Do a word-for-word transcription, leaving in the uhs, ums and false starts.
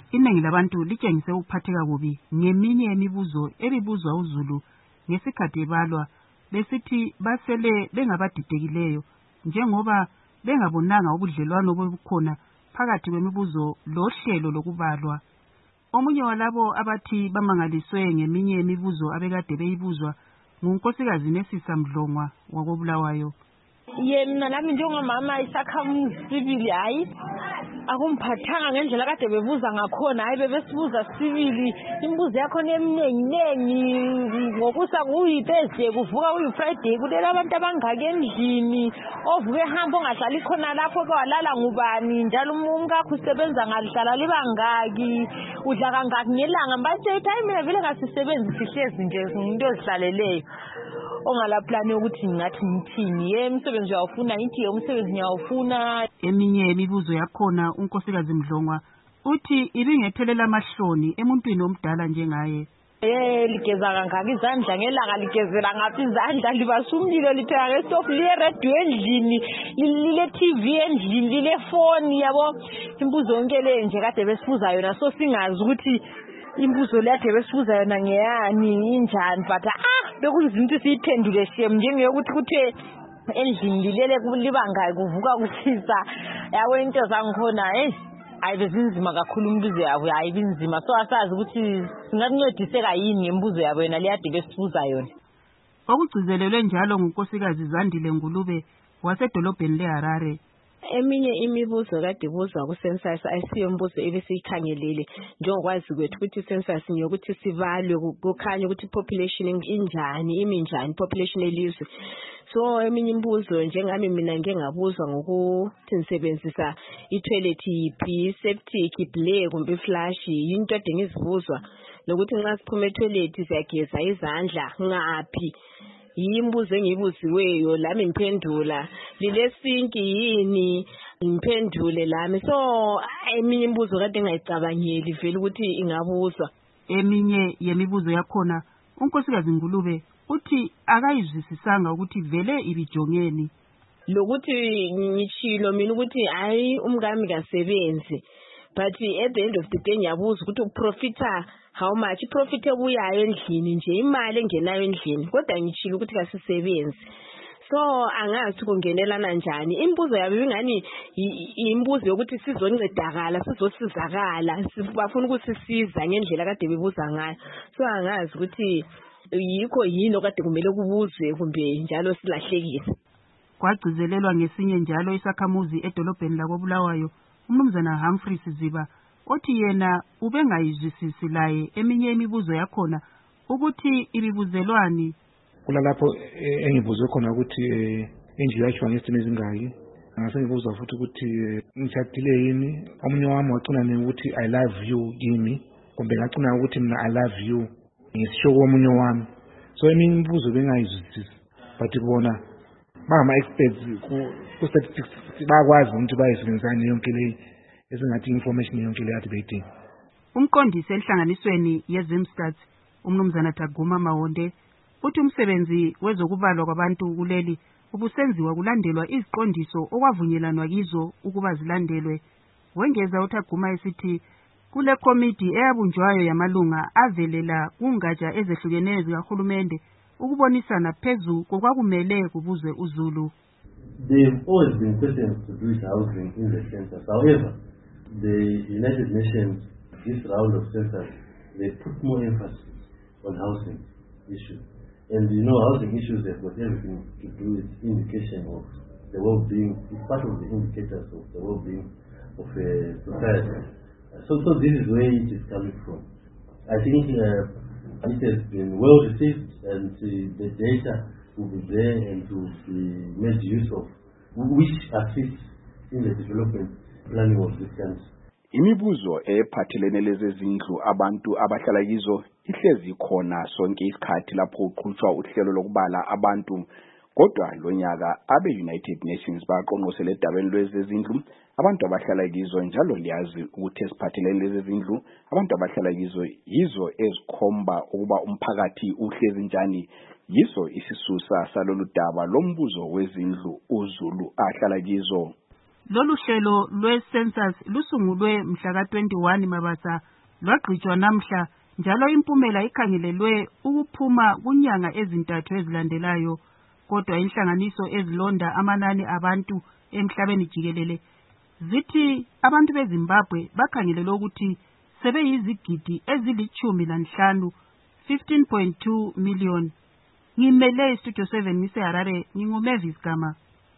Iningi labantu litshengise ukuphatheka kubi ngeminye yemibuzo ebibuzwa uZulu ngesikhathi ebalwa besithi basele bengabadidekileyo njengoba bengabonanga ubudlelwano obukhona phakathi kwemibuzo lohlelo lokubalwa. Omunye walabo abathi bamangaliswe ngeminye yemibuzo abekade beyibuzwa ngunkosikazi Nesisa Mdlongwa wakoBulawayo. Yena nami njengomama isakhamuzi sibili hayi akumphathanga ngendlela kade bebuza ngakhona hayi bebesibuza sibili imibuzo yakho eminingi nengi ngokusa kuyiThursday kuvuka uyiFriday kulela abantu abangaka endlini ovuke ehamba ongahlali khona lapho ke walala ngubani njalo umkakho usebenza ngalihlala libangaki udla kangaki ngelanga mbathe time mina vele ngasisebenzi sihlezi nje into ezihlaleleyo ongala plan ukuthi ngathi ngithini yemsebenzi uyawufuna ngithi umsebenzi ngiyawufuna. Eminye imibuzo yakhona unkosikazi Mdlongwa uthi ibingethelela amahloni emuntwini omdala njengaye. Eh ligeza kangaka izandla ngelanga ligezela ngaphi izandla libasumlilo lithenga ngestofu liye radio endlini lile T V endlini lile phone yabo imbuzo yonke le nje kade besibuza yona so singazi ukuthi imbuzo le kade besibuza yona ngeyani injani but ah bekuyizinto siyiphendule shem njengeyokuthi kuthe endlini lilele libangaki kuvuka kushisa yabo into zangikhona hey hayi bezinzima kakhulu imbuzo yabo hayi binzima so asazi ukuthi singakuncediseka yini ngembuzo yabo yena liyade besibuza yona. Okugcizelelwe njalo ngunkosikazi Zandile Ngulube wasedolobheni leHarare. Eminye imibuzo kade ibuzwa ku census ayisiyo imbuzo ebesiyikhangelele njengokwazi kwethu ukuthi census ngiyokuthi sibalwe kukhanya ukuthi population injani iminjani population elizwe. So eminye imbuzo njengami mina ngeke ngabuzwa ngokuthi nisebenzisa itoilet yipi septic ble kumbe flush into edingizibuzwa lokuthi nxa siphuma etoilet siyageza izandla ngaphi imbuzo engibuziweyo lami ngiphendula lile sink yini ngiphendule lami so eminye imbuzo kade ngayicabangeli vele ukuthi ingabuzwa. Eminye yemibuzo yakhona unkosikazi Ngulube uthi akayizwisisanga ukuthi vele ibijongeni lokuthi ngichilo mina ukuthi hayi umngami kasebenzi but at the end of the day ngiyabuza ukuthi uprofita how much profit ebuyayo endlini nje imali engenayo endlini kodwa ngichilo ukuthi kasisebenzi so angazi kungenelana njani imbuzo yabo ingani imbuzo yokuthi sizoncedakala sizosizakala sifuna ukuthi siza ngendlela kade bebuza ngayo so angazi ukuthi yikho yini okade kumele kubuzwe kumbe njalo silahlekile. Kwagcizelelwa ngesinye njalo isakhamuzi edolobheni lakoBulawayo uMnumzana Humphrey Siziba othi yena ubengayizwisisi laye eminye imibuzo yakhona ukuthi ibibuzelwani kulalapho engibuzwe khona ukuthi enje yashwa ngesimo ezingaki ngase ngibuza futhi ukuthi ngishadile yini omunye wami wacina ukuthi I love you yini kumbe ngacina ukuthi mina I love you ngisho komunye wami so eminye imibuzo bengayizwisisi but bona bangama experts ku statistics bakwazi ukuthi bayisebenzisane yonke le esingathi information yonke le yathi beyidinga. Umqondisi enhlanganisweni yeZimstats uMnumzana Taguma Mawonde uthi umsebenzi wezokubalwa kwabantu kuleli ubusenziwa kulandelwa iziqondiso okwavunyelana kizo ukuba zilandelwe. Wengeza uTaguma esithi kule committee eyabunjwayo yamalunga avelela kungatsha ezehlukeneyo zikahulumende ukubonisana phezu kokwakumele kubuzwe uZulu. They've always been questions to do with housing in the census. However, the United Nations, this round of census, they put more emphasis on housing issues. And you know, housing issues have got everything to do with indication of the well-being, it's part of the indicators of the well-being of a society. So, so this is where it is coming from. I think uh, it has been well received and uh, the data will be there and will be made use of, which assists in the development planning of this country. Imibuzo ephathelene lezezindlu abantu abahlala kizo ihlezi khona sonke isikhathi lapho uqhutshwa uhlelo lokubala abantu kodwa lonyaka abe United Nations baqonqosele edabeni lwezezindlu abantu abahlala kizo njalo liyazi ukuthi esiphathelene lezezindlu abantu abahlala kizo yizo ezikhomba ukuba umphakathi uhlezi njani yiso isisusa salolu daba lombuzo wezindlu uZulu ahlala kizo. Lolu hlelo lwe-census lusungulwe mhla ka twenty-one Mabasa lwagqitshwa namhla njalo impumela ikhangelelwe ukuphuma kunyanga ezintathu ezilandelayo. Kodwa inhlanganiso ezilonda amanani abantu emhlabeni jikelele zithi abantu beZimbabwe bakhangelelwe ukuthi sebeyizigidi ezilichumi lanhlanu, fifteen point two million. Ngimele Studio seven ngise Harare, nginguMavis Gama.